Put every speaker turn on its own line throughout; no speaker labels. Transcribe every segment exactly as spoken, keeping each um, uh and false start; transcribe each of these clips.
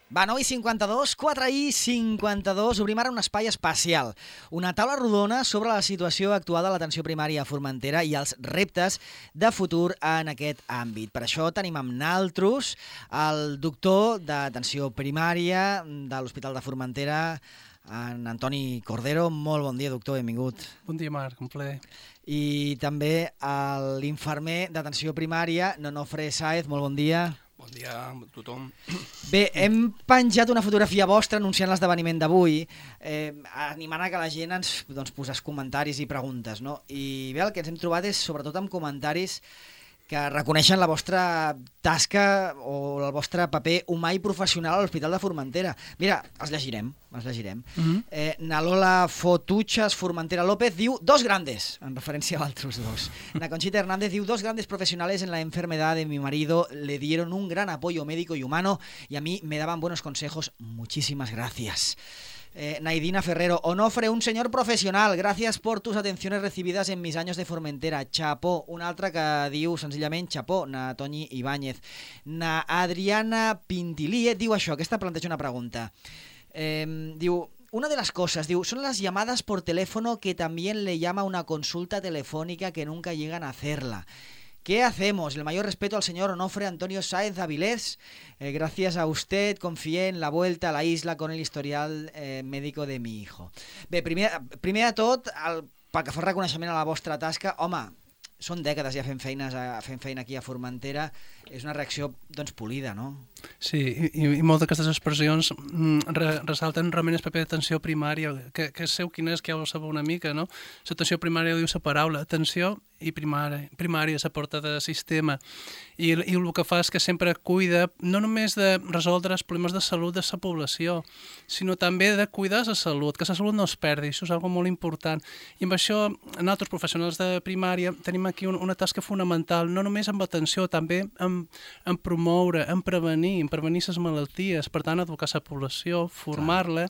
Va, nou i cinquanta-dos, quatre i cinquanta-dos, obrim ara un espai especial. Una taula rodona sobre la situació actual de l'atenció primària a Formentera i els reptes de futur en aquest àmbit. Per això tenim amb naltros el doctor d'atenció primària de l'Hospital de Formentera, en Antoni Cordero. Molt bon dia, doctor, benvingut.
Bon dia, Marc, un plaer.
I també l'infermer d'atenció primària, Nonofre Sáez, molt bon dia.
Bon dia a tothom.
Bé, hem penjat una fotografia vostra anunciant l'esdeveniment d'avui, eh, animant a que la gent ens doncs, posés comentaris i preguntes, no? I bé, el que ens hem trobat és sobretot amb comentaris que reconeixen la vostra tasca o el vostre paper humà i professional a l'Hospital de Formentera. Mira, els llegirem, els llegirem.
Mm-hmm.
eh, Nalola Fotuchas Formentera López diu dos grandes, en referència a altres dos. Na Conchita Hernández diu dos grandes profesionales en la enfermedad de mi marido le dieron un gran apoyo médico y humano y a mí me daban buenos consejos. Muchísimas gracias. Eh, Naidina Ferrero, Onofre, un señor profesional, gracias por tus atenciones recibidas en mis años de Formentera, chapó. Una altra que diu senzillament chapó, na Toñi Ibáñez. Na Adriana Pintilie diu això, aquesta planteja una pregunta. Eh, diu, una de las cosas, diu, son las llamadas por teléfono que también le llama una consulta telefónica que nunca llegan a hacerla. ¿Qué hacemos? El mayor respeto al señor Onofre Antonio Sáez Avilés. Eh, gracias a usted confié en la vuelta a la isla con el historial eh, médico de mi hijo. Bé, primer, primer de tot, el, pel que fa reconeixement a la vostra tasca, home, són dècades ja fent, feines a, fent feina aquí a Formentera, és una reacció doncs polida, no?
Sí, i, i moltes d'aquestes expressions re, ressalten realment el paper d'atenció primària, que, que seu quina és, que ja ho sabeu una mica, no? L'atenció primària diu la paraula, atenció i primària, primària és la porta de sistema, i, i el que fa és que sempre cuida no només de resoldre els problemes de salut de la població, sinó també de cuidar la salut, que la salut no es perdi, això és una cosa molt important, i amb això nosaltres professionals de primària tenim aquí un, una tasca fonamental, no només amb atenció, també en, en promoure, en prevenir, en prevenir les malalties, per tant educar la població, formar-la,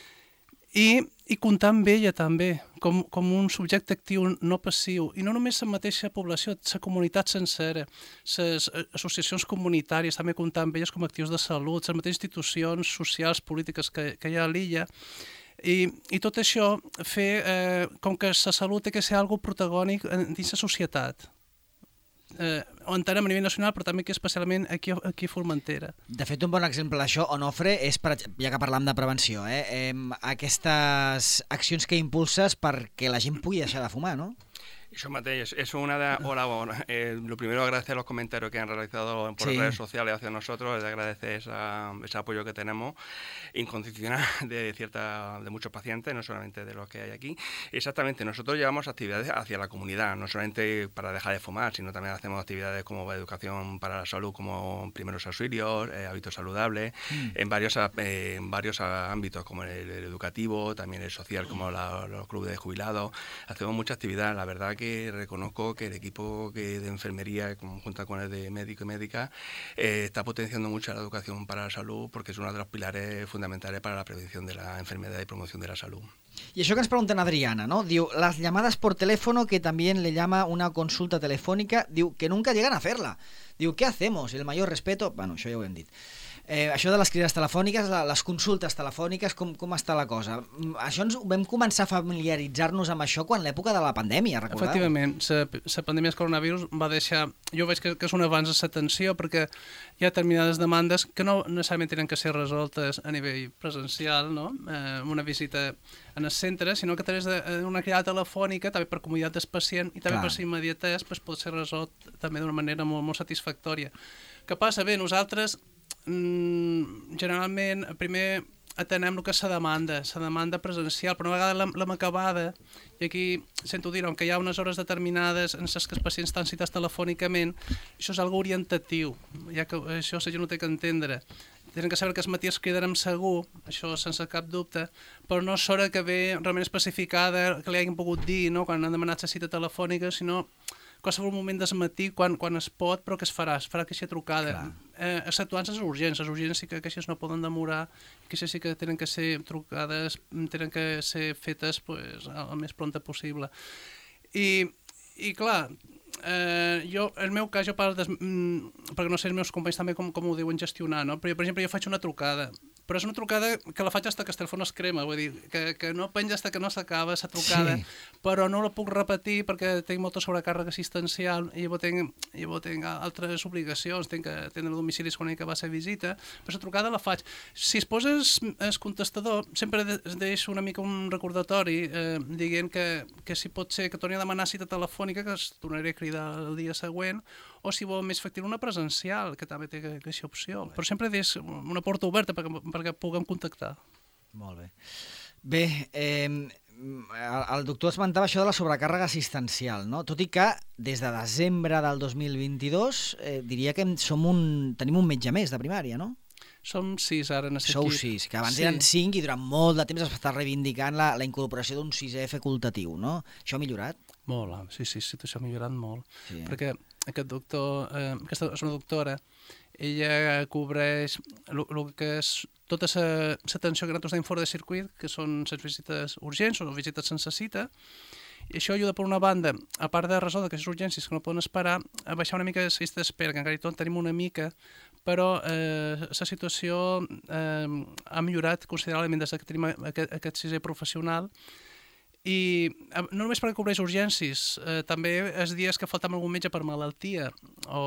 i, i comptar amb ella també, com, com un subjecte actiu no passiu, i no només la mateixa població, la comunitat sencera, les associacions comunitàries, també comptar amb elles com actius de salut, les mateixes institucions socials, polítiques que, que hi ha a l'illa, i, i tot això fer eh, com que la salut té que ser algo protagònic dins la societat. Eh, ho entenem a nivell nacional, però també aquí especialment aquí, aquí a Formentera.
De fet, un bon exemple d'això, Onofre, és, per, ja que parlam de prevenció, eh, eh, aquestes accions que impulses perquè la gent pugui deixar de fumar, no?
Eso, Matei, es una de... Hola, bueno, eh, lo primero agradecer los comentarios que han realizado por
sí.
redes sociales hacia nosotros, es de agradecer esa, ese apoyo que tenemos incondicional de cierta, de muchos pacientes, no solamente de los que hay aquí. Exactamente, nosotros llevamos actividades hacia la comunidad, no solamente para dejar de fumar, sino también hacemos actividades como educación para la salud, como primeros auxilios, eh, hábitos saludables, mm. en varios eh, en varios ámbitos, como el, el educativo, también el social, como la, los clubes de jubilados. Hacemos mucha actividad, la verdad que reconozco que el equipo que de enfermería, junto con el de médico y médica, eh, está potenciando mucho la educación para la salud porque es uno de los pilares fundamentales para la prevención de la enfermedad y promoción de la salud.
Y eso que nos preguntan Adriana, ¿no? Diu, las llamadas por teléfono, que también le llama una consulta telefónica, diu, que nunca llegan a hacerla. Diu, ¿qué hacemos? El mayor respeto... Bueno, això ja ho hem dit. Eh, això de les crides telefòniques, les consultes telefòniques, com, com està la cosa? Això ens vam començar a familiaritzar-nos amb això quan l'època de la pandèmia, recordeu?
Efectivament, la pandèmia del coronavirus va deixar... Jo veig que, que és un avanç a l'atenció perquè hi ha determinades demandes que no necessàriament tenen que ser resoltes a nivell presencial, no? Eh, una visita en el centre, sinó que a través d'una cridada telefònica, també per comoditat del pacient i també Clar. per la immediatesa, pues, pot ser resolt també d'una manera molt, molt satisfactòria. Què passa? Bé, nosaltres generalment primer atenem el que és la demanda, la demanda presencial, però una vegada l'hem acabada, i aquí sento dir que hi ha unes hores determinades en les que els pacients estan citats telefònicament, això és algo orientatiu, ja que això la gent no té que entendre. Tenen que saber que els matí es cridarem segur, això sense cap dubte, però no és hora que ve realment especificada, que li hagin pogut dir, no?, quan han demanat la cita telefònica, sinó qualsevol moment del matí, quan, quan es pot, però que es farà, es farà aquesta trucada. Eh, exceptuant les urgències, les urgències sí que aquestes no poden demorar, que sí que tenen que ser trucades, tenen que ser fetes pues, el més prompte possible. I, i clar, eh, jo, el meu cas, jo parlo, des, mm, perquè no sé els meus companys també com, com ho diuen gestionar, no? Però, per exemple, jo faig una trucada, però és una trucada que la faig fins que el telèfon es crema, vull dir, que, que no penja fins que no s'acaba la trucada, sí. Però no la puc repetir perquè tinc molta sobrecàrrega assistencial i llavors tinc, llavors tinc altres obligacions, tinc que tenir el domicili quan hi que va ser visita, però la trucada la faig. Si es poses el contestador, sempre es deixo una mica un recordatori eh, dient que, que si pot ser que torni a demanar cita telefònica, que es tornaré a cridar el dia següent, o si vol més factible una presencial, que també té aquesta opció. Però sempre deixo una porta oberta perquè, perquè puguem contactar.
Molt bé. Bé, eh, el doctor esmentava això de la sobrecàrrega assistencial, no? Tot i que des de desembre del dos mil vint-i-dos eh, diria que som un, tenim un metge més de primària, no?
Som sis ara en aquest
Sou
equip.
sis, que abans
Sí.
eren cinc i durant molt de temps es està reivindicant la, la incorporació d'un sisè facultatiu, no? Això ha millorat?
Molt, sí, sí, sí, això ha millorat molt.
Sí, eh?
Perquè aquest doctor, eh, aquesta és una doctora, ella cobreix el que és tota l'atenció que nosaltres tenim fora de circuit, que són les visites urgents o visites sense cita, i això ajuda per una banda, a part de resoldre aquestes urgències que no poden esperar, a baixar una mica la llista d'espera, que encara i tot tenim una mica, però eh, la situació eh, ha millorat considerablement des que tenim aquest, aquest sisè professional, i no només perquè cobreix urgències, eh, també els dies que falta algun metge per malaltia o...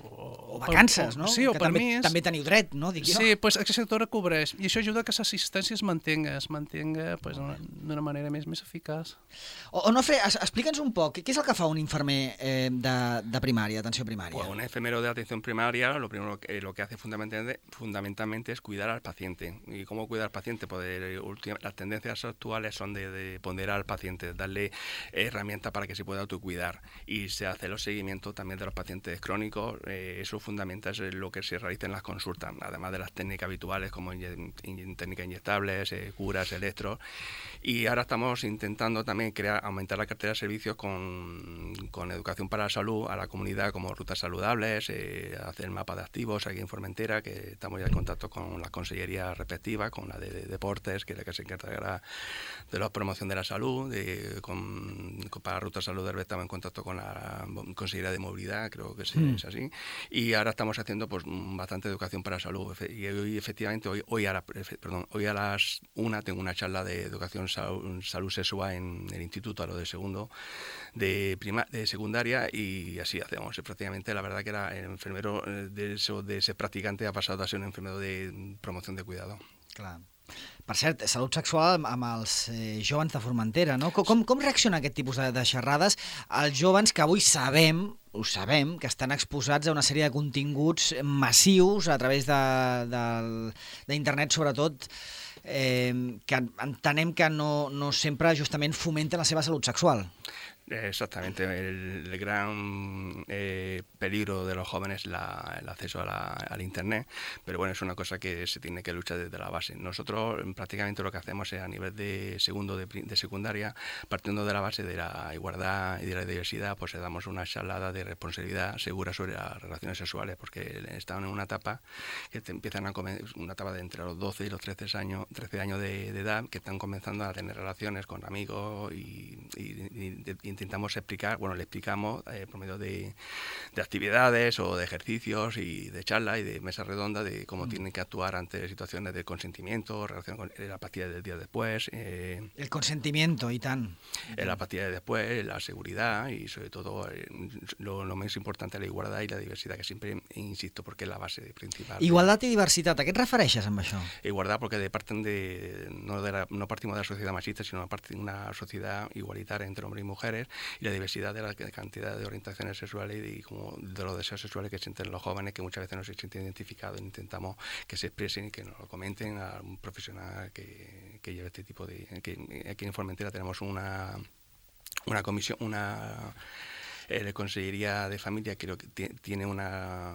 O vacances,
o,
no?
Sí, o
que també,
permís.
també teniu dret, no? Dic jo.
Sí, doncs aquesta sectora cobreix, i això ajuda que l'assistència es mantenga, es mantenga pues, d'una manera més, més eficaç.
O, Onofre, explica'ns un poc, què és el que fa un infermer eh, de, de primària, atenció primària?
Pues un enfermero de atención primaria lo primero que, lo que hace fundamentalmente, fundamentalmente es cuidar al paciente. ¿Y cómo cuidar al paciente? Pues de, ultima, las tendencias actuales son de, de ponderar al paciente, darle herramientas para que se pueda autocuidar, y se hace los seguimientos también de los pacientes crónicos. Eh, eso fundamental es lo que se realiza en las consultas, además de las técnicas habituales como in, in, técnicas inyectables, eh, curas, electros, y ahora estamos intentando también crear, aumentar la cartera de servicios con, con educación para la salud a la comunidad, como rutas saludables, eh, hacer mapa de activos aquí en Formentera, que estamos ya en contacto con las consellerías respectivas, con la de, de deportes, que es la que se encargará de la promoción de la salud, de, con, con, para Ruta Salud estamos en contacto con la Consellería de Movilidad, creo que sí, mm. es así, y ahora estamos haciendo pues bastante educación para la salud, y hoy efectivamente, hoy, hoy, a, la, perdón, hoy a las una tengo una charla de educación salud, salud sexual en el Instituto a lo de segundo de, prima, de secundaria, y así hacemos, prácticamente la verdad que era el enfermero de, eso, de ese practicante ha pasado a ser un enfermero de promoción de cuidado.
Clar. Per cert, salut sexual amb els eh, jovens de Formentera, no? Com, com reacciona aquest tipus de, de xerrades als jovens que avui sabem, ho sabem, que estan exposats a una sèrie de continguts massius a través d'internet, sobretot, eh, que entenem que no, no sempre justament fomenten la seva salut sexual?
Exactamente, el, el gran eh, peligro de los jóvenes es la, el acceso a la, al Internet, pero bueno, es una cosa que se tiene que luchar desde la base. Nosotros prácticamente lo que hacemos es a nivel de segundo de, de secundaria, partiendo de la base de la igualdad y de la diversidad, pues le damos una charlada de responsabilidad segura sobre las relaciones sexuales, porque están en una etapa que te empiezan a comer, una etapa de entre los doce y los trece años, trece años de, de edad, que están comenzando a tener relaciones con amigos y, y, y, y intentamos explicar, bueno, le explicamos eh, por medio de, de actividades o de ejercicios y de charlas y de mesas redondas de cómo mm. tienen que actuar ante situaciones de consentimiento, relación con la apatía del día después. Eh,
el consentimiento, y tan.
La apatía de después, la seguridad y sobre todo eh, lo, lo más importante, la igualdad y la diversidad, que siempre insisto porque es la base principal.
Igualdad y diversidad, ¿a qué te refereixes amb això?
Igualdad porque de parten de, no, de la, no partimos de la sociedad machista, sino de una sociedad igualitaria entre hombres y mujeres, y la diversidad de la cantidad de orientaciones sexuales y como de los deseos sexuales que sienten los jóvenes, que muchas veces no se sienten identificados, intentamos que se expresen y que nos lo comenten a un profesional que, que lleve este tipo de... que aquí en Formentera tenemos una, una comisión, una... La Consellería de Familia creo que tiene una,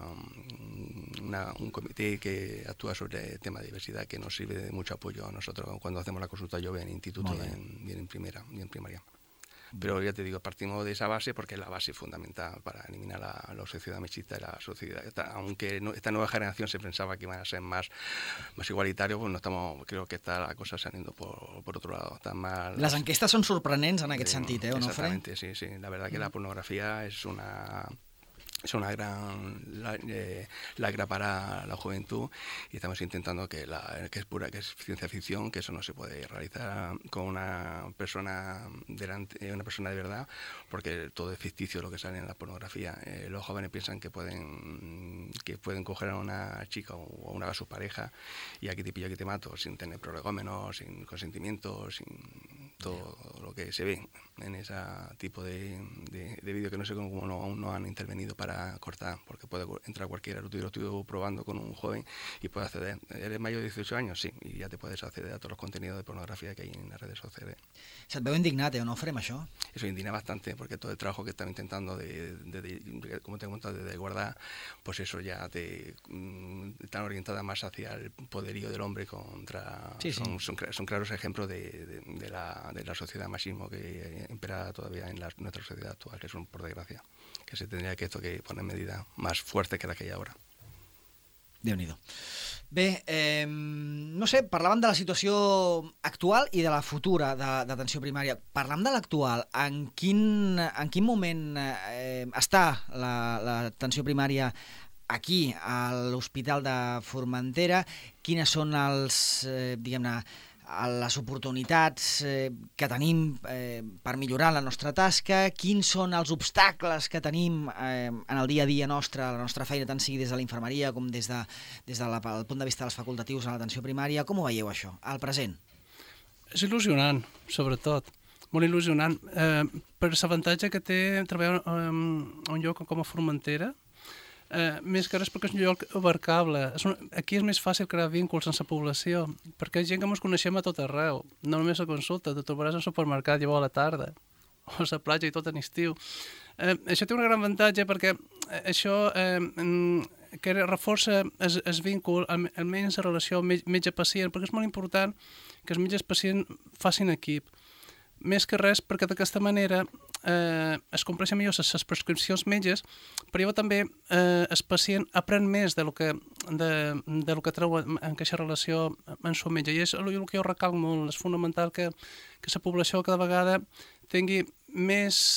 una, un comité que actúa sobre el tema de diversidad, que nos sirve de mucho apoyo a nosotros cuando hacemos la consulta yo en el instituto y en, en primera y en primaria. Pero ya te digo, partimos de esa base porque es la base fundamental para eliminar la, la sociedad machista y la sociedad. Aunque no, esta nueva generación se pensaba que iban a ser más, más igualitarios, pues no estamos, creo que está la cosa saliendo por, por otro lado. Están más,
les enquestes són sorprenents en aquest
eh,
sentit, eh, Onofre?
Exactamente, sí, sí. La verdad que la pornografía es una... es una gran eh, lacra para la juventud y estamos intentando que, la, que es pura, que es ciencia ficción, que eso no se puede realizar con una persona delante, una persona de verdad, porque todo es ficticio lo que sale en la pornografía. Eh, los jóvenes piensan que pueden que pueden coger a una chica o a una a su pareja y aquí te pillo, aquí te mato, sin tener prolegómenos, sin consentimiento, sin todo lo que se ve en ese tipo de, de, de vídeo que no sé cómo no, aún no han intervenido para cortar, porque puede entrar cualquiera. Lo estoy probando con un joven y puede acceder. ¿Eres mayor de dieciocho años? Sí, y ya te puedes acceder a todos los contenidos de pornografía que hay en las redes sociales.
Se't veu indignat, eh, Onofre, amb això?
Eso indigna bastante, porque todo el trabajo que estaba intentando de, de, de como te he comentado, de, de guardar, pues eso ya te mm, están orientadas más hacia el poderío del hombre contra...
Sí, sí.
Son, son, son claros ejemplos de, de, de, la, de la sociedad machismo que impera todavía en la, nuestra sociedad actual, que son, por desgracia, que se tendría que esto que poner medidas más fuertes que la que hay ahora.
Déu-n'hi-do. Bé, eh, no sé, parlàvem de la situació actual i de la futura d'atenció primària. Parlam de l'actual. En quin, en quin moment eh, està l'atenció primària aquí, a l'Hospital de Formentera? Quines són els, eh, diguem-ne, les oportunitats eh, que tenim eh, per millorar la nostra tasca, quins són els obstacles que tenim eh, en el dia a dia nostre, la nostra feina, tant sigui des de la infermeria com des, de, des del de punt de vista dels facultatius a l'atenció primària. Com ho veieu, això, al present?
És il·lusionant, sobretot. Molt il·lusionant. Eh, per l'avantatge que té treballar en un lloc com a Formentera, Uh, més que res perquè és un lloc abarcable. És un... Aquí és més fàcil crear vínculs amb la població, perquè hi ha gent que ens coneixem a tot arreu, no només a consulta, te trobaràs al supermercat llavors a la tarda, o a la platja i tot en estiu. Uh, això té un gran avantatge perquè això uh, que reforça el, el vínculo, almenys la relació metge-pacient, perquè és molt important que els metges-pacient facin equip. Més que res perquè d'aquesta manera eh, es compleixen millor les prescripcions metges, però llavors també eh, el pacient aprèn més de lo que, de, de lo que treu en aquesta relació amb el seu metge. I és el que jo recalco molt, és fonamental que, que la població cada vegada tingui més,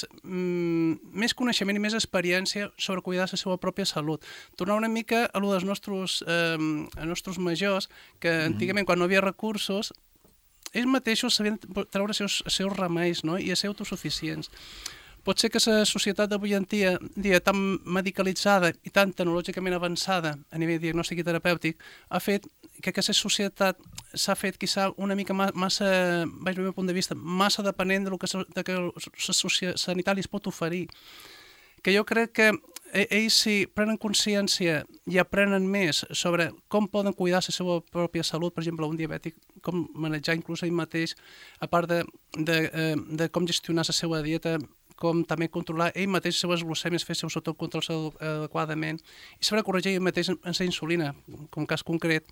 mm, més coneixement i més experiència sobre cuidar la seva pròpia salut. Tornar una mica a lo dels nostres, eh, nostres majors, que antigament quan no hi havia recursos, ells mateixos sabien treure els seus, seus remeis, no? I ser autosuficients. Pot ser que la societat d'avui en dia, dia tan medicalitzada i tan tecnològicament avançada a nivell diagnòstic i terapèutic ha fet que aquesta societat s'ha fet quizà una mica massa, vaig del meu punt de vista, massa depenent de lo que, de que el sanitari es pot oferir. Que jo crec que ells, si prenen consciència i aprenen més sobre com poden cuidar la seva pròpia salut, per exemple, un diabètic, com manejar inclús ell mateix, a part de, de, de com gestionar la seva dieta, com també controlar ell mateix les seves glucèmies, fer els seus autocontrols adequadament, i saber corregir ell mateix en la insulina, com cas concret.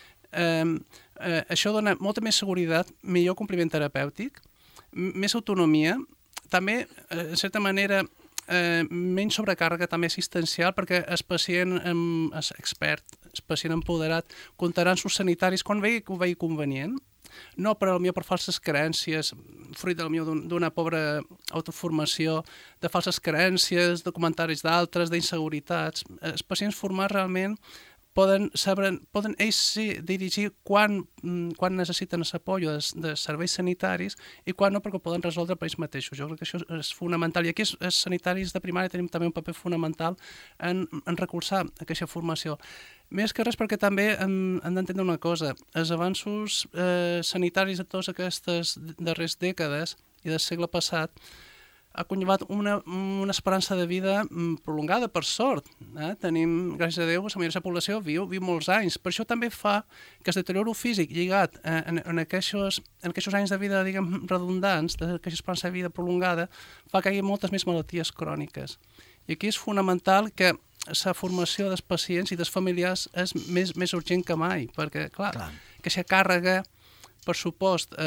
Eh, eh, això dona molta més seguretat, millor compliment terapèutic, més autonomia, també, eh, en certa manera, Eh, menys sobrecàrrega també assistencial, perquè el pacient eh, és expert, el pacient empoderat, comptarà amb els sanitaris quan vegi que ho vegi convenient, no per, potser per falses creencies, fruit d'una pobra autoformació, de falses creencies, de comentaris d'altres, d'inseguretats. Els pacients formats realment poden, saber, poden ells sí, dirigir quan, quan necessiten l'apoi de, de serveis sanitaris i quan no, perquè ho poden resoldre per ells mateixos. Jo crec que això és fonamental. I aquí, els sanitaris de primària tenim també un paper fonamental en, en recolzar aquesta formació. Més que res perquè també hem, hem d'entendre una cosa. Els avanços eh, sanitaris de totes aquestes darreres dècades i del segle passat ha conllevat una, una esperança de vida prolongada, per sort. Eh? Tenim, gràcies a Déu, la majoria de la població viu, viu molts anys. Per això també fa que el deterioro físic lligat eh, en, en, aquests, en aquests anys de vida, diguem, redundants, d'aquesta esperança de vida prolongada, fa que hi hagi moltes més malalties cròniques. I aquí és fonamental que la formació dels pacients i dels familiars és més, més urgent que mai, perquè, clar, clar. aquesta càrrega, per supost, eh,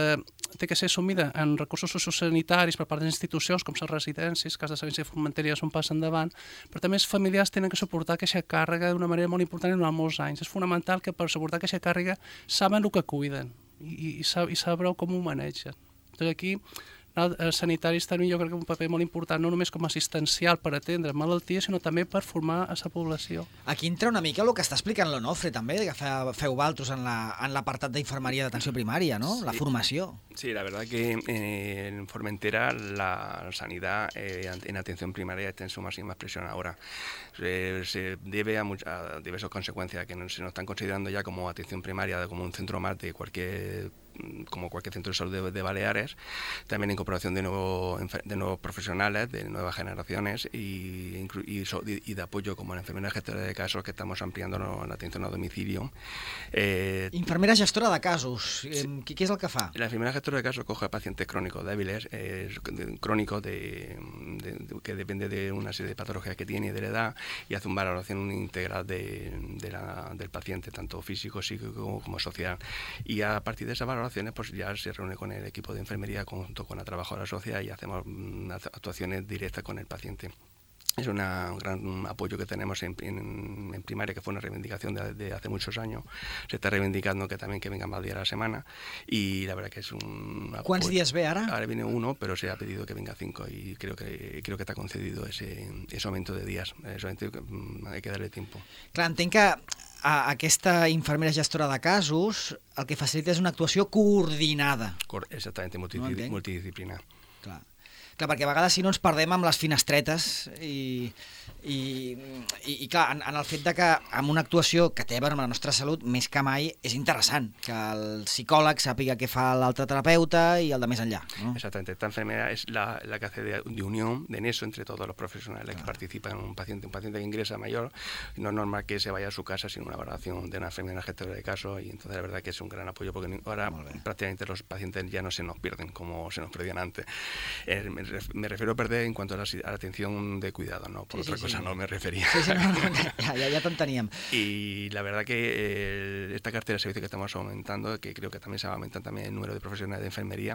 té que ser assumida en recursos sociosanitaris per part de les institucions, com les residències, cas de Salut i Formenteria és un pas endavant, però també els familiars tenen que suportar aquesta càrrega d'una manera molt important durant molts anys. És fonamental que per suportar aquesta càrrega saben el que cuiden i, i, i sabreu com ho manegen. Doncs aquí els sanitaris tenen, jo crec, un paper molt important, no només com a assistencial per atendre malalties, sinó també per formar a la població.
Aquí entra una mica el que està explicant l'Onofre, també, que feu vosaltres en l'apartat d'infermeria d'atenció primària, ¿no? Sí. La formació.
Sí, la verdad que eh, en Formentera la sanidad eh, en atención primaria está en su máxima expresión ahora. Eh, se debe a, mucha, a diversas consecuencias que no, se nos están considerando ya como atención primaria, como un centro más de cualquier como cualquier centro de salud de, de Baleares, también incorporación de, nuevo, de nuevos profesionales, de nuevas generaciones y, y, y de apoyo como la enfermera gestora de casos, que estamos ampliando la atención a domicilio.
Eh, Infermera gestora de casos, sí. ¿Qué es el que fa?
La enfermera gestora de casos coge a pacientes crónicos débiles, eh, de, crónicos de, de, de, que depende de una serie de patologías que tiene y de la edad, y hace una valoración integral de, de la, del paciente, tanto físico, psíquico como, como social. Y a partir de esa valoración pues ya se reúne con el equipo de enfermería junto con la trabajadora social y hacemos actuaciones directas con el paciente. Es una, un gran apoyo que tenemos en, en, en primaria, que fue una reivindicación de, de hace muchos años. Se está reivindicando que también que vengan más días a la semana y la verdad que es un apoyo.
¿Cuántos días ve ahora?
Ahora viene uno, pero se ha pedido que venga cinco y creo que creo que está concedido ese, ese aumento de días. Solamente hay que darle tiempo.
Clar, entenc que a aquesta infermera gestora de casos el que facilita és una actuació coordinada.
Exactament, multidisciplina. No multidisciplinar.
Clar. Clar, perquè a vegades si no ens perdem amb les finestretes i, i, i, i clar, en, en el fet de que amb una actuació que té a veure amb la nostra salut, més que mai, és interessant que el psicòleg sàpiga què fa l'altre terapeuta i el de més enllà, ¿no?
Exactamente, esta enfermera es la, la que hace de, de unión, de nexo entre todos los profesionales claro. que participan en un paciente. Un paciente que ingresa mayor, no es normal que se vaya a su casa sin una valoración de una enfermera gestora de casos y entonces la verdad que es un gran apoyo porque ahora prácticamente los pacientes ya no se nos pierden como se nos perdían antes. Eh, Me refiero a perder en cuanto a la, a la atención de cuidado, no por sí, otra sí, cosa sí. no me refería.
Sí, sí, no, no, ya, ya, ya t'enteníem.
Y la verdad que eh, esta cartera de servicio que estamos aumentando, que creo que también se va a aumentar también el número de profesionales de enfermería,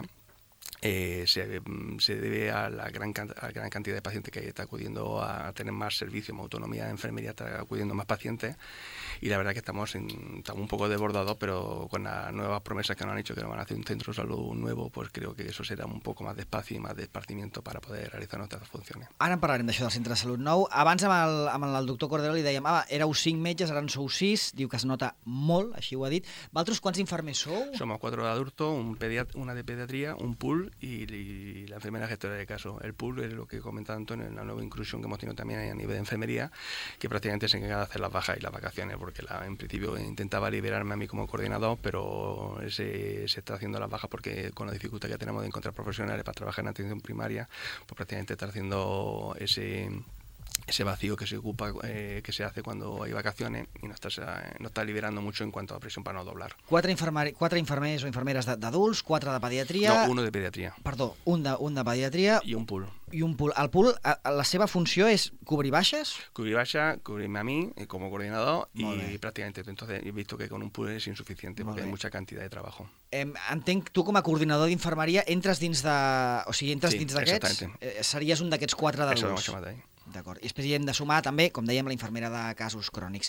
Eh, se, se debe a la, gran, a la gran cantidad de pacientes que está acudiendo a tener más servicio, más autonomía de enfermería, está acudiendo más pacientes y la verdad que estamos, en, estamos un poco desbordados, pero con las nuevas promesas que nos han dicho que nos van a hacer un centro de salud nuevo, pues creo que eso será un poco más de espacio y más de esparcimiento para poder realizar nuestras funciones.
Ara en parlarem d'això del centre de salut nou. Abans amb el, amb el doctor Cordero li dèiem, ah, éreu cinc metges, ara en sou sis, diu que es nota molt, així ho ha dit. Vosaltres quants infermers sou?
Somos cuatro de adultos, un una de pediatría, un pool Y, y la enfermera gestora de caso. El pool es lo que comentaba Antonio en la nueva inclusión que hemos tenido también a nivel de enfermería, que prácticamente se encarga de hacer las bajas y las vacaciones, porque la, en principio intentaba liberarme a mí como coordinador, pero se, se está haciendo las bajas porque con la dificultad que tenemos de encontrar profesionales para trabajar en atención primaria, pues prácticamente está haciendo ese... ese vacío que se ocupa, eh, que se hace cuando hay vacaciones y no está, no está liberando mucho en cuanto a presión para no doblar.
Quatre, infermer, quatre infermers o infermeres d'adults, quatre de pediatria...
No, uno de pediatria.
Perdó, un de, un de pediatria...
I un pool.
I un pool. El pool, la seva funció és cobrir baixes?
Cubrir baixas, cubrirme a mí como coordinador y prácticamente. Entonces he visto que con un pool es insuficiente Molt porque bé. Hay mucha cantidad de trabajo.
Eh, entenc, tu com a coordinador d'infermeria entres dins de... O sigui, entres
sí,
dins d'aquests... Eh, series un d'aquests quatre d'adults.
Eso lo hemos llamado ahí.
D'acord. I després hi hem de sumar també, com dèiem, la infermera de casos crònics.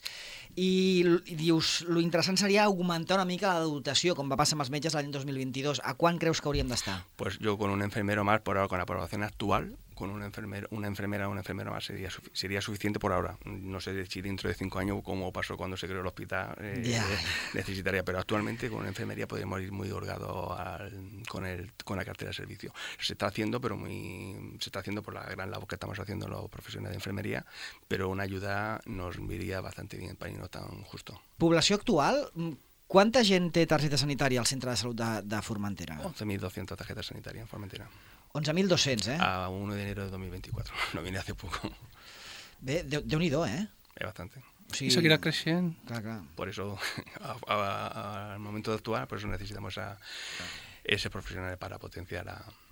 I, i dius, lo interessant seria augmentar una mica la dotació, com va passar amb els metges l'any dos mil vint-i-dos. A quan creus que hauríem d'estar?
Pues yo con un enfermero más, por ahora con la población actual, con una enfermera, una enfermera o un enfermero más sería, sería suficiente por ahora. No sé si dentro de cinco años, como pasó cuando se creó el hospital, eh, yeah. necesitaría, pero actualmente con una enfermería podríamos ir muy holgados con, el, con la cartera de servicio. Se está haciendo, pero muy se está haciendo por la gran labor que estamos haciendo los profesionales de enfermería, pero una ayuda nos iría bastante bien para irnos tan justo.
Població actual, quanta gent té targeta sanitària al centre de salut de, de Formentera?
once mil doscientas tarjetas sanitarias en Formentera.
once mil dos-cents, eh?
A uno de enero de dos mil veinticuatro. No vine hace poco.
Bé, Déu-n'hi-do, eh?
Es bastante.
O sigui, I seguirà creixent.
Clar, clar.
Por eso, al momento de actuar, por eso necesitamos a claro. ese profesional para potenciar a,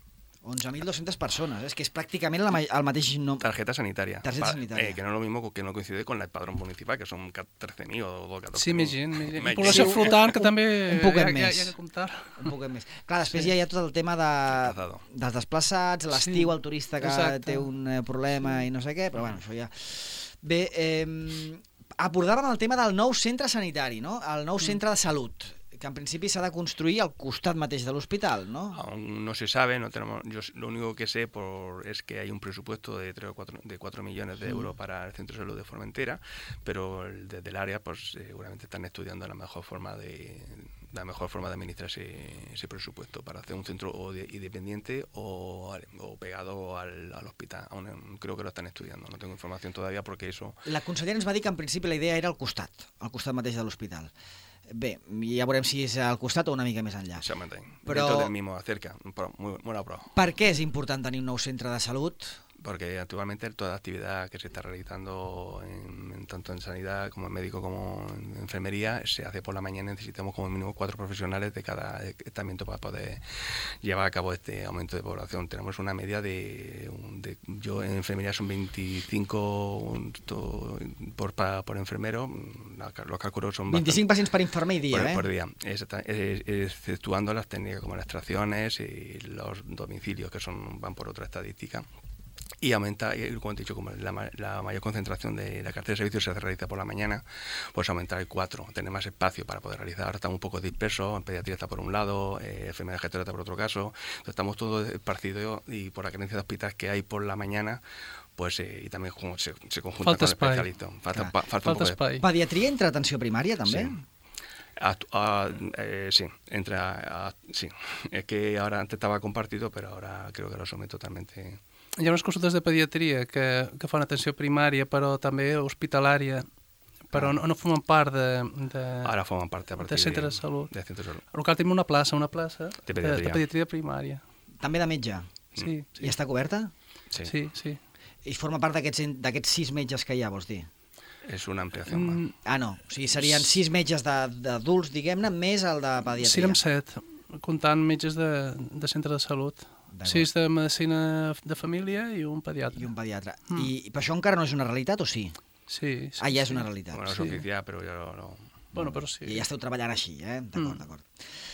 onze mil dos-centes persones, és que és pràcticament el, el mateix nom...
Tarjeta sanitaria.
Tarjeta sanitaria.
Eh, que no es lo mismo, que no coincide con el padrón municipal, que son catorze mil o catorze mil.
Sí, més gent, més gent.
Més
Població
gent.
flotant, que també
un poquet
hi ha,
més.
hi ha que comptar.
Un poquet més. Clar, després sí. ja hi ha tot el tema de,
Desplazado.
dels desplaçats, l'estiu,
Sí.
el turista que
Exacte.
té un eh, problema i no sé què, però bueno, això ja... Bé, eh, abordàvem el tema del nou centre sanitari, no? El nou centre de salut, que en principi s'ha de construir al costat mateix de l'hospital, ¿no?
Aún no se sabe, no tenemos, yo lo único que sé por, es que hay un presupuesto de tres o cuatro, de cuatro millones de euros para el Centro de Salud de Formentera, pero el- desde el área pues seguramente están estudiando la mejor forma de la mejor forma de administrar ese, ese presupuesto para hacer un centro o de, independiente o, al- o pegado al, al hospital. Aún eh, creo que lo están estudiando, no tengo información todavía porque eso...
La consellera ens va dir que en principi la idea era al costat, al costat mateix de l'hospital. Bé, ja veurem si és al costat o una mica més enllà.
se mantiene
Pero-
dentro del mismo, cerca, pro- muy, muy a pro.
Per què és important tenir un nou centre de salut?
Porque actualmente toda la actividad que se está realizando en, en tanto en sanidad como en médico como en enfermería se hace por la mañana. Necesitamos como mínimo cuatro profesionales de cada estamento para poder llevar a cabo este aumento de población. Tenemos una media de, de yo en enfermería son veinticinco un, to, por, pa- por enfermero, los cálculos son
vint-i-cinc pacients per infermer i dia,
por,
eh?
por día, Exacta- eh, exceptuando las técnicas como las extracciones y los domicilios que son van por otra estadística. Y aumenta, y como he dicho, como la, ma- la mayor concentración de la cartera de servicios se realiza por la mañana, pues aumentar el cuatro, tener más espacio para poder realizar. Ahora estamos un poco dispersos, en pediatría está por un lado, eh, enfermedad gestora está por otro caso, entonces estamos todos esparcidos y por la carencia de hospitales que hay por la mañana, pues eh, y también como se, se conjunta
Falta
con el
espai.
especialista. Falta,
Clar.
pa- falta un
Falta
poco de
espai.
Pediatria entra a atenció primària, també?
Sí. Actu- ah, eh, sí, entra, ah, sí. Es que ahora antes estaba compartido, pero ahora creo que lo asume totalmente.
Hi ha unes consultes de pediatria que, que fan atenció primària, però també hospitalària, però
Ah.
no, no formen part de, de,
Ahora forman parte a partir
de centre de salut.
de centro de salud.
El local tenim una plaça, una plaça
De pediatria.
de, de pediatria primària.
També de metge?
Sí,
I està coberta?
Sí,
sí, sí.
I forma part d'aquests d'aquests sis metges que hi ha, vols dir?
es una ampliación más.
Mm,
Ah, no. O sigui, serien sis metges de- d'adults, diguem-ne, més el de pediatria.
Sérem set, comptant metges de, de centre de salut.
D'acord.
Sis de medicina de família i un pediatre.
I un pediatre.
Mm.
I, I per això encara no és una realitat, o sí?
Sí, sí,
Ah, ja és
sí.
una realitat.
Bueno, es
Sí.
oficial, pero yo no.
Bueno, però sí.
I ja esteu treballant així, eh? D'acord,
Mm.
d'acord.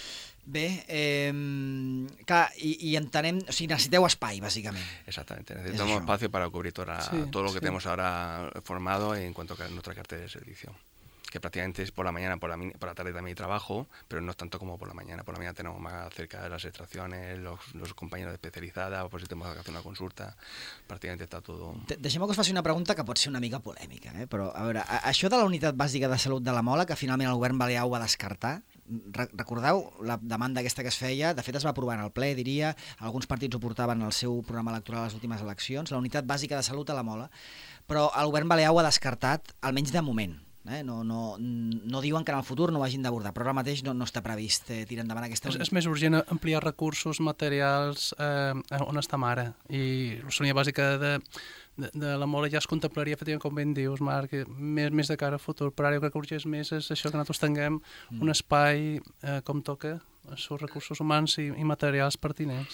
Bé, eh, clar, i, i entenem... O sigui, necessiteu espai, bàsicament.
Exactamente.
Es
Necesitamos
eso.
espacio para cubrir toda,
Sí,
todo lo que
sí.
tenemos ahora formado en cuanto a nuestra cartera de servicio. Que prácticamente es por la mañana, por la, mi- por la tarde también trabajo, pero no es tanto como por la mañana. Por la mañana tenemos más cerca de las extracciones, los, los compañeros de especializada, por si tenemos que hacer una consulta, prácticamente está todo...
De- Deixeu-me que us faci una pregunta que pot ser una mica polèmica, eh? Però, a veure, a- això de la unitat bàsica de salut de la Mola, que finalment el govern balear ho va descartar, re- recordeu la demanda aquesta que es feia? De fet, es va aprovar en el ple, diria, alguns partits ho portaven al seu programa electoral a les últimes eleccions, la unitat bàsica de salut a la Mola, però el govern balear ho ha descartat, almenys de moment. Eh? No, no, no diuen que en el futur no ho hagin d'abordar, però ara mateix no, no està previst eh, tirar endavant aquesta
És,
unitat.
és més urgent ampliar recursos materials eh, on estem ara. I la línia bàsica de, de, de la Mola ja es contemplaria, efectivament, com ben dius, Marc, més, més de cara al futur. Però ara jo crec que urgeix més és això, que nosaltres tinguem
Mm.
un espai eh, com toca, els seus recursos humans i, i materials pertinents.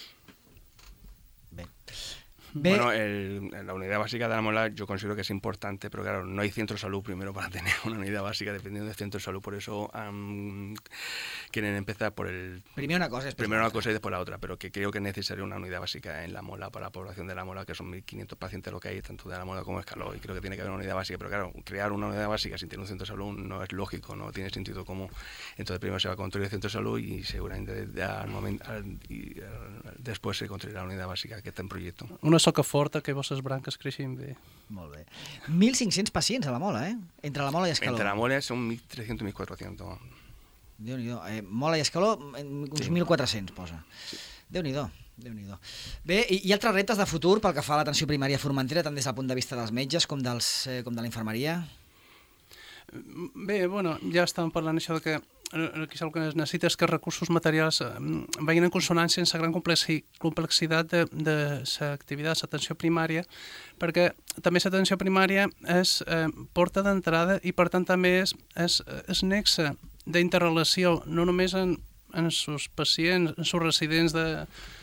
Bé. Bé,
Bueno, el- la unidad básica de la Mola yo considero que es importante, pero claro, no hay centro de salud primero para tener una unidad básica dependiendo del centro de salud, por eso am, quieren empezar por el...
primer una cosa, després
Primero una
l'altra.
cosa y después la otra, pero que creo que es necesaria una unidad básica en la Mola para la población de la Mola, que son mil quinientos pacientes lo que hay, tanto de la Mola como de Escaló, y creo que tiene que haber una unidad básica, pero claro, crear una unidad básica sin tener un centro de salud no es lógico, no tiene sentido común. Entonces primero se va a construir el centro de salud y seguramente de- al momento, al- y, al- después se construirá la unidad básica que está en proyecto.
Una soca forta que vostres branques creixin bé.
Molt bé. mil cinc-cents pacients a la Mola, eh? Entre la Mola i Escaló.
Entre la Mola son mil trescientos, mil cuatrocientos.
Déu-n'hi-do. Eh, Mola i Escaló, en- uns
Sí.
mil quatre-cents, posa. Déu-n'hi-do. Déu-n'hi-do. Bé, i, i altres reptes de futur pel que fa a l'atenció primària a Formentera, tant des del punt de vista dels metges com, dels, eh, com de la infermeria?
Bé, bueno, ja estàvem parlant això de que eh, quizá el que es necessita és que els recursos materials eh, vagin en consonància amb la gran complexi- complexitat de, de l'activitat, l'atenció primària, perquè també l'atenció primària és eh, porta d'entrada i per tant també és, és, és nexe d'interrelació, no només en, en els pacients, en els residents de,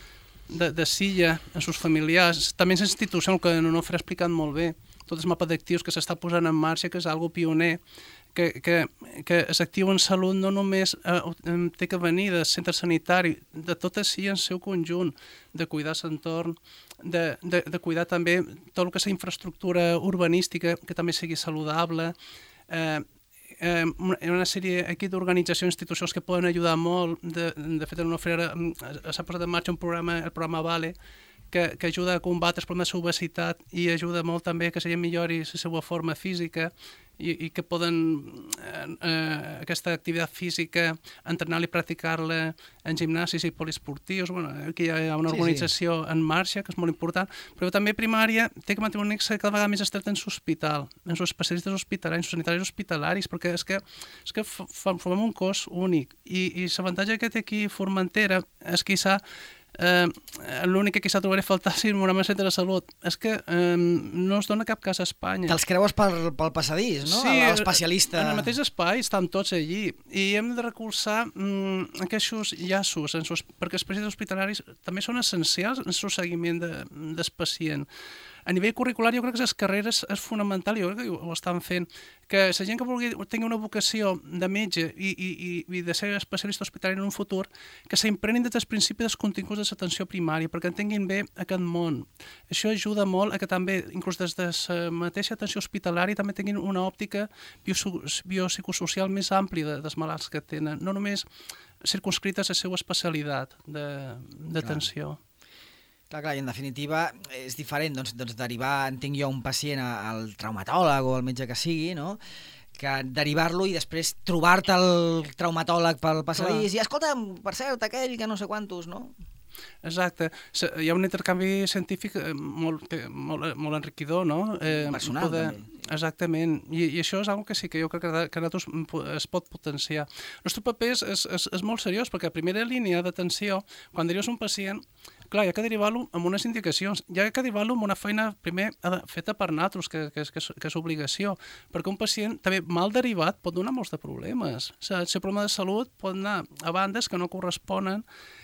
de, de Silla, en sus familiars, també és institució, el que Onofre ha explicat molt bé, tot el mapa d'actius que s'està posant en marxa, que és algo pioner, que, que, que l'actiu en salut no només eh, té que venir del centre sanitari, de tot així en seu conjunt, de cuidar l'entorn, de, de, de cuidar també tot el que és la infraestructura urbanística, que també sigui saludable, eh, eh, una sèrie aquí d'organitzacions, institucions que poden ajudar molt. De, de fet, en una frera s'ha posat en marxa un programa, el programa Vale, que, que ajuda a combatre els problemes d'obesitat i ajuda molt també que la gent millori la seva forma física i, i que poden eh, eh, aquesta activitat física entrenar-la i practicar-la en gimnasis i poliesportius. Bueno, aquí hi ha una organització sí, sí. en marxa que és molt important, però també primària té que mantenir un nexe cada vegada més estret en l'hospital, en els especialistes hospitalaris, en els sanitaris hospitalaris, perquè és que, és que formem un cos únic i, i l'avantatge que té aquí Formentera és que s'ha Eh, l'únic que quizà trobaré faltar si en un centre de salut és que eh, no es dona cap cas a Espanya.
Te'ls creues pel, pel passadís, no?
Sí,
l'especialista.
En el mateix espai estan tots allí i hem de recolzar mm, aquests llaços, sus, perquè els especialistes hospitalaris també són essencials en el seguiment de, del pacient. A nivell curricular jo crec que les carreres és fonamental, jo crec que ho estan fent, que la gent que vulgui tingui una vocació de metge i, i, i de ser especialista hospitalari en un futur, que s'imprenin des dels principis dels continguts de l'atenció primària, perquè entenguin bé aquest món. Això ajuda molt a que també, inclús des de la mateixa atenció hospitalària, també tinguin una òptica biopsicosocial més àmplia dels malalts que tenen, no només circunscrites a la seva especialitat d'atenció.
Clar, clar, i en definitiva és diferent doncs, doncs derivar, entenc jo, un pacient al traumatòleg o al metge que sigui, no? Que derivar-lo i després trobar-te el traumatòleg pel passadís i escolta, per cert, aquell que no sé quantos, no?
Exacte. Hi ha un intercanvi científic molt, molt, molt enriquidor, no?
Eh, Personal, poder... també.
Exactament. I, I això és una que sí que jo crec que, que a nosaltres es pot potenciar. El nostre paper és, és, és, és molt seriós, perquè a primera línia d'atenció, quan derives un pacient, clar, hi ha que derivar-lo amb unes indicacions, hi ha que derivar-lo amb una feina primer feta per nosaltres, que, que, que, és, que és obligació, perquè un pacient també mal derivat pot donar molts de problemes. O sigui, el seu problema de salut pot anar a bandes que no corresponen.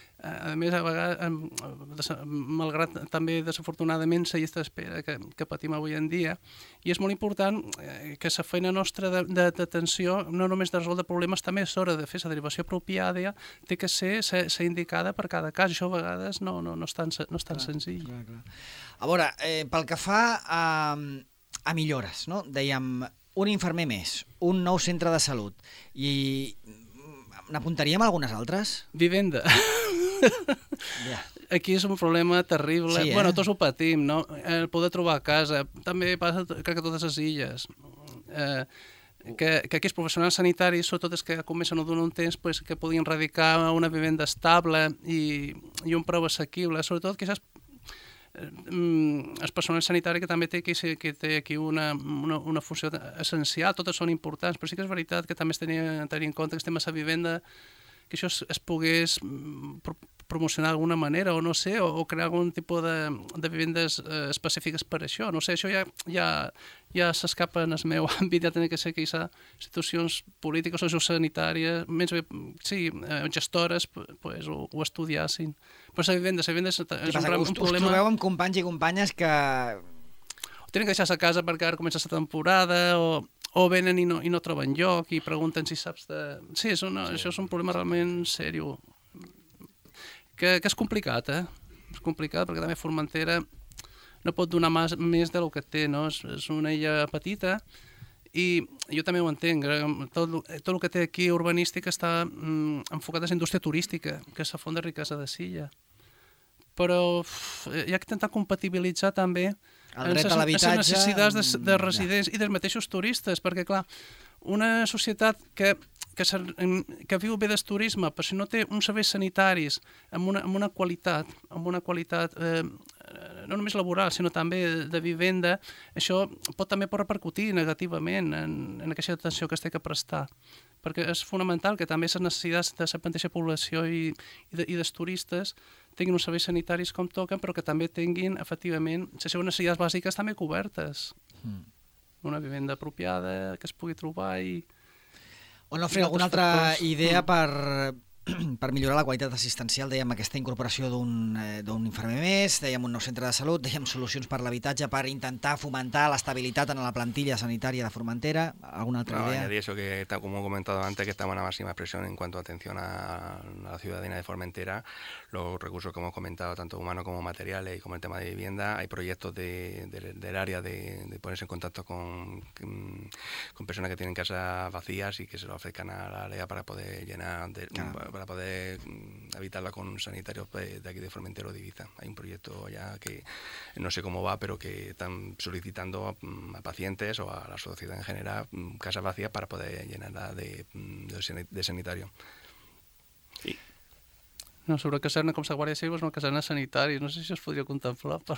A més, a vegades, malgrat també desafortunadament la llista d'espera que, que patim avui en dia, i és molt important que la feina nostra d'atenció, no només de resoldre problemes, també és hora de fer la derivació apropiada, té que ser, ser, ser indicada per cada cas. Això a vegades no, no, no és tan, no és tan clar, senzill. Clar, clar.
A veure, eh, pel que fa a, a millores, no? Dèiem, un infermer més, un nou centre de salut, i n'apuntaríem algunes altres?
Vivenda.
Yeah.
Aquí és un problema terrible.
Sí, eh?
Bueno, tots ho patim, no? El poder trobar casa. També passa, crec que a totes les illes. Eh, que, que aquí els professionals sanitaris, sobretot els que comencen a donar un temps, pues, que podien radicar una vivenda estable i, i un preu assequible. Sobretot que el personal sanitari que també té aquí, que té aquí una, una, una funció essencial, totes són importants, però sí que és veritat que també es tenia a tenir en compte que estem a la vivenda, que això es, es pogués pro, promocionar d'alguna manera, o no sé, o, o crear algun tipus de, de vivendes eh, específiques per això. No sé, això ja, ja, ja s'escapa en el meu àmbit, ja tenen que ser quizà institucions polítiques o sanitàries, menys bé, sí, eh, gestores, pues, ho, ho estudiassin. Però la vivenda, la vivenda és, és un, un
us,
problema...
Us trobeu amb companys i companyes que...
O tenen que deixar la casa perquè ara comença la temporada, o... o venen i no, i no troben lloc i pregunten si saps de... Sí, és una, sí. Això és un problema realment seriós. Que, que és complicat, eh? És complicat perquè també Formentera no pot donar més, més del que té, no? És, és una illa petita i jo també ho entenc. Tot, tot el que té aquí urbanístic està mm, enfocat a la indústria turística, que és la font de riquesa de Silla. Però uf, hi ha que intentar compatibilitzar també
el dret a l'habitatge,
les necessitats de, de residents ja. I dels mateixos turistes, perquè, clar, una societat que, que, que viu bé del turisme, però si no té uns serveis sanitaris amb una, amb una qualitat, amb una qualitat eh, no només laboral, sinó també de, de vivenda, això pot també pot repercutir negativament en, en aquesta atenció que es té que prestar. Perquè és fonamental que també les necessitats de la mateixa població i, i, de, i dels turistes tinguin uns serveis sanitaris com toquen, però que també tinguin, efectivament, les seves necessitats bàsiques també cobertes. Mm. Una vivenda apropiada, que es pugui trobar i...
O no fer alguna altra factors. idea per per millorar la qualitat assistencial, dèiem aquesta incorporació d'un eh, d'un infermer més, dèiem un nou centre de salut, dèiem solucions per l'habitatge per intentar fomentar l'estabilitat en la plantilla sanitària de Formentera. ¿Alguna otra
no,
idea?
Añadir eso que, está, como he comentado antes, que estamos en la máxima expresión en cuanto a atención a, a la ciudadanía de Formentera, los recursos que hemos comentado, tanto humanos como materiales, y como el tema de vivienda. Hay proyectos de, de, del área de, de ponerse en contacto con, con personas que tienen casas vacías y que se lo ofrezcan a la área para poder llenar, de, claro. para poder habitarla con sanitarios de, de aquí de Formentera o de Ibiza. Hay un proyecto ya que no sé cómo va, pero que están solicitando a, a pacientes o a la sociedad en general casas vacías para poder llenarla de, de, de sanitario. I...
No, sobre caserna com la Guàrdia Civil és una caserna sanitària, no sé si es podria contemplar, però...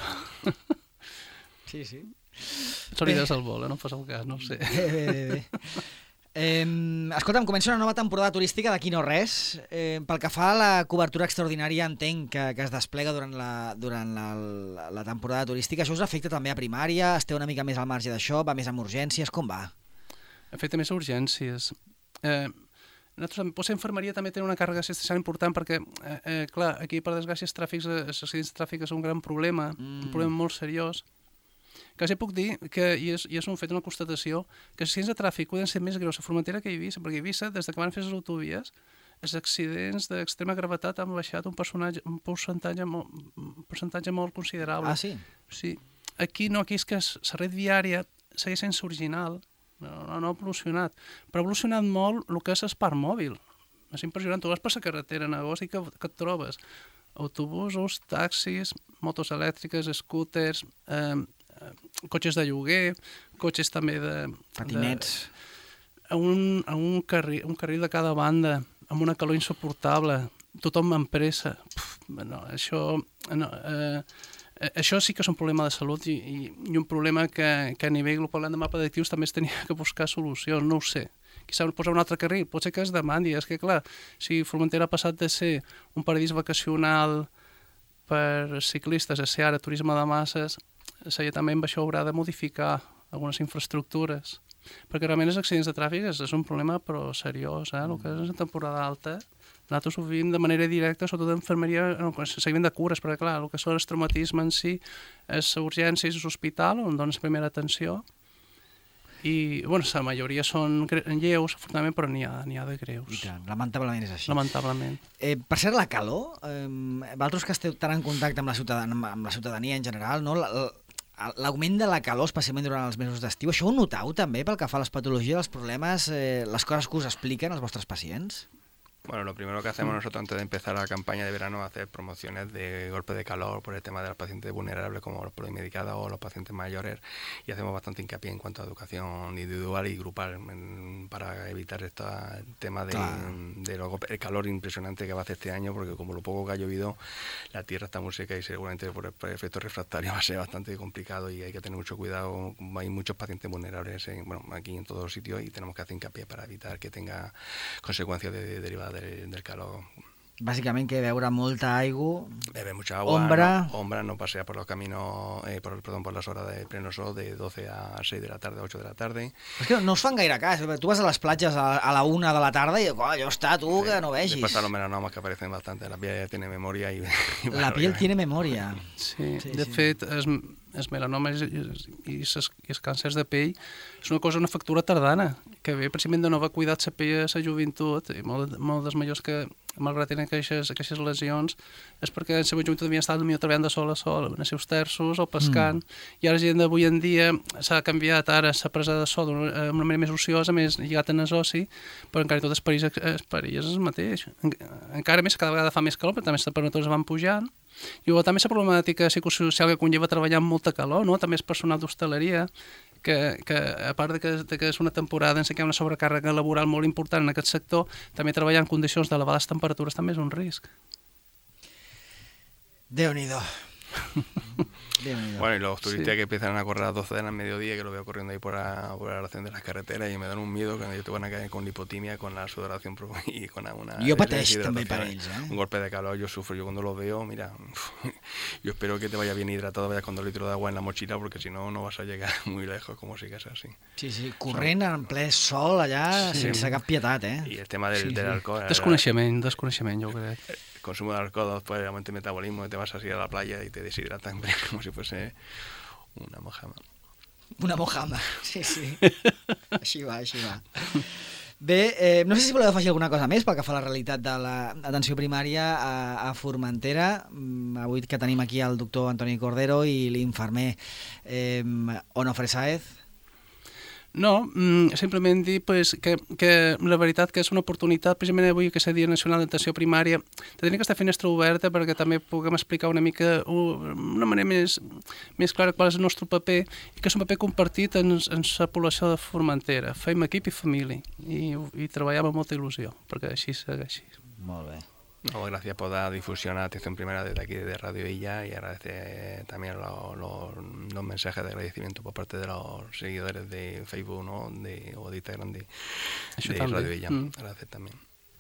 Sí, sí.
Són idees al vol, eh? No fas el cas, no ho sé.
Bé, bé, bé. bé. Eh, escolta'm, comença una nova temporada turística d'aquí no res. Eh, pel que fa a la cobertura extraordinària, entenc que, que es desplega durant, la, durant la, la, la temporada turística. Això us afecta també a primària? Esteu una mica més al marge d'això? Va més amb urgències? Com va?
Afecta més a urgències. Eh, nosaltres, potser infermeria també té una càrrega assistencial important perquè, eh, eh, clar, aquí per desgràcia els tràfics, els accidents de tràfic és un gran problema, mm. un problema molt seriós. Quasi puc dir que, i és, i és un fet, una constatació, que els accidents de tràfic poden ser més greus a Formentera que a Eivissa, perquè a Eivissa, des que van fer les autovies, els accidents d'extrema gravetat han baixat un, un percentatge, molt, un percentatge molt considerable.
Ah, sí?
Sí. Aquí no, aquí és que la red viària segueix sent original, no, no, no ha evolucionat, però ha evolucionat molt el que és el parc mòbil. És impressionant, tu vas per la carretera a negoci que, que et trobes autobusos, taxis, motos elèctriques, scooters, eh, cotxes de lloguer, cotxes també de...
Patinets.
De, a un, a un, carril, un carril de cada banda, amb una calor insuportable, tothom amb pressa. Puf, no, això, no, eh, això sí que és un problema de salut i, i, i un problema que, que a nivell global de mapa d'actius també es tenia que buscar solucions, no ho sé. Quizà posar un altre carril, pot ser que es demandi, és que clar, si Formentera ha passat de ser un paradís vacacional per ciclistes a ser ara turisme de masses, seria també amb això haurà de modificar algunes infraestructures, perquè realment els accidents de tràfic és, és un problema però seriós, eh? El que és en temporada alta, nosaltres ho vivim de manera directa, sobretot d'infermeria, no, seguiment de cures, perquè clar, el que són els traumatismes en si és urgències, és hospital, on dones primera atenció, i bueno, la majoria són lleus, afortunadament, però n'hi ha, n'hi ha de greus.
I tant, lamentablement és així.
Lamentablement.
Eh, per cert, la calor, eh, vosaltres que esteu tan en contacte amb la, ciutadania, amb la ciutadania en general, no? L'augment de la calor, especialment durant els mesos d'estiu, això ho notau també pel que fa a les patologies, els problemes, eh, les coses que us expliquen els vostres pacients?
Bueno, lo primero que hacemos nosotros antes de empezar la campaña de verano es hacer promociones de golpe de calor por el tema de los pacientes vulnerables como los polimedicados o los pacientes mayores, y hacemos bastante hincapié en cuanto a educación individual y grupal en, para evitar este tema de, claro. de lo, el calor impresionante que va a hacer este año, porque como lo poco que ha llovido, la tierra está muy seca y seguramente por, por efectos refractarios va a ser bastante complicado y hay que tener mucho cuidado. Hay muchos pacientes vulnerables en, bueno, aquí en todos los sitios y tenemos que hacer hincapié para evitar que tenga consecuencias de, de, derivadas del, del calor.
Básicamente que beure molta aigua,
bebe mucha agua,
ombra,
no, ombra, no pasea por los caminos, eh, por, perdón, por las horas de pleno sol de doce a seis de la tarde, ocho de la tarde.
És que no us fan gaire cas, tu vas a les platges a, a la una de la tarda i oh, allò està tu que no vegis.
Después a los melanomas que aparecen bastante, la piel tiene memoria y... y
la piel tiene memoria.
Sí, sí de sí. fet, es, els melanomes i, i, ses, i els càncers de pell és una cosa, una factura tardana, que ve precisament de no haver cuidat la pell a la joventut, i molt, molt dels majors que, malgrat tenen aquestes, aquestes lesions, és perquè en la seva joventut havien estat potser treballant de sol a sol, en els seus terços o pescant, mm. i ara la gent d'avui en dia s'ha canviat ara la presa de sol d'una manera més ociosa, més lligat en el oci, però encara tot el perill, el perill és el mateix. Encara més, cada vegada fa més calor, però també les temperatures van pujant, i també la problemàtica psicosocial que conlleva treballar amb molta calor, no? També és personal d'hostaleria, que, que a part de que, de que és una temporada en què hi ha una sobrecàrrega laboral molt important en aquest sector, també treballar en condicions d'elevades temperatures també és un risc.
Déu-n'hi-do.
Bueno, y los turistas
Sí.
que empiezan a correr a las doce de la mediodía, que lo veo corriendo ahí por la, por la relación de las carreteras y me dan un miedo que ellos te van a caer con hipotimia, con la sudoración pro- y con una
Jo pateix
deshidratación.
també per ells, eh?
Un golpe de calor, yo sufro, yo cuando lo veo, mira, yo espero que te vaya bien hidratado, vayas con dos litros de agua en la mochila, porque si no, no vas a llegar muy lejos como sigas así.
Sí, sí, corrent en ple sol allà,
Sí.
sense cap pietat, eh?
Y el tema del,
Sí,
del
sí.
alcohol. el-
Desconeixement, desconeixement, jo crec.
el consumo de alcohol después aumenta el metabolismo y te vas así a la playa y te deshidratan como si fuese una mojama.
Una mojama, sí, sí. Així va, així va. Bé, eh, no sé si voleu afegir alguna cosa més pel que fa a la realitat de l'atenció primària a, a Formentera. Mm, avui que tenim aquí el doctor Antoni Cordero i l'infermer eh, Onofre Sáez.
No, mm, simplement dir pues, que, que la veritat que és una oportunitat, precisament avui que és el Dia Nacional d'Atenció Primària, de tenir aquesta finestra oberta perquè també puguem explicar una mica, una manera més, més clara qual és el nostre paper, i que és un paper compartit en, en la població de Formentera. Fem equip i família, i, i treballem amb molta il·lusió, perquè així segueixi.
Molt bé.
No, gracias por dar difusión a Atención Primaria desde aquí, de Radio Illa, y agradecer también lo, lo, los mensajes de agradecimiento por parte de los seguidores de Facebook, ¿no? de, o de Instagram de,
Això
de
també.
Radio Illa.
Mm.
Agradecer también.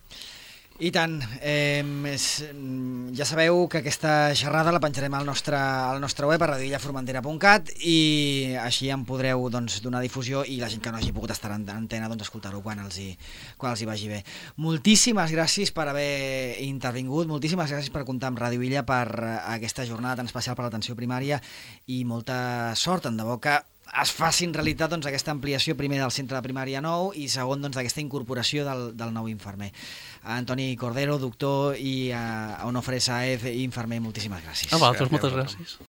I tant, eh, és, ja sabeu que aquesta xerrada la penjarem al nostre, al nostre web a radio illa formentera punt cat i així en podreu doncs, donar difusió i la gent que no hagi pogut estar en antena doncs, escoltar-ho quan, els hi, quan els hi vagi bé. Moltíssimes gràcies per haver intervingut, moltíssimes gràcies per comptar amb Radio Illa per aquesta jornada tan especial per l'atenció primària i molta sort, en de bo que es faci en realitat doncs, aquesta ampliació primer del centre de primària nou i segon doncs, d'aquesta incorporació del, del nou infermer. A Antoni Cordero, doctor, i a Onofre Sáez, infermer, moltíssimes gràcies.
A vosaltres,
Gràcies,
moltes
Rosa.
gràcies.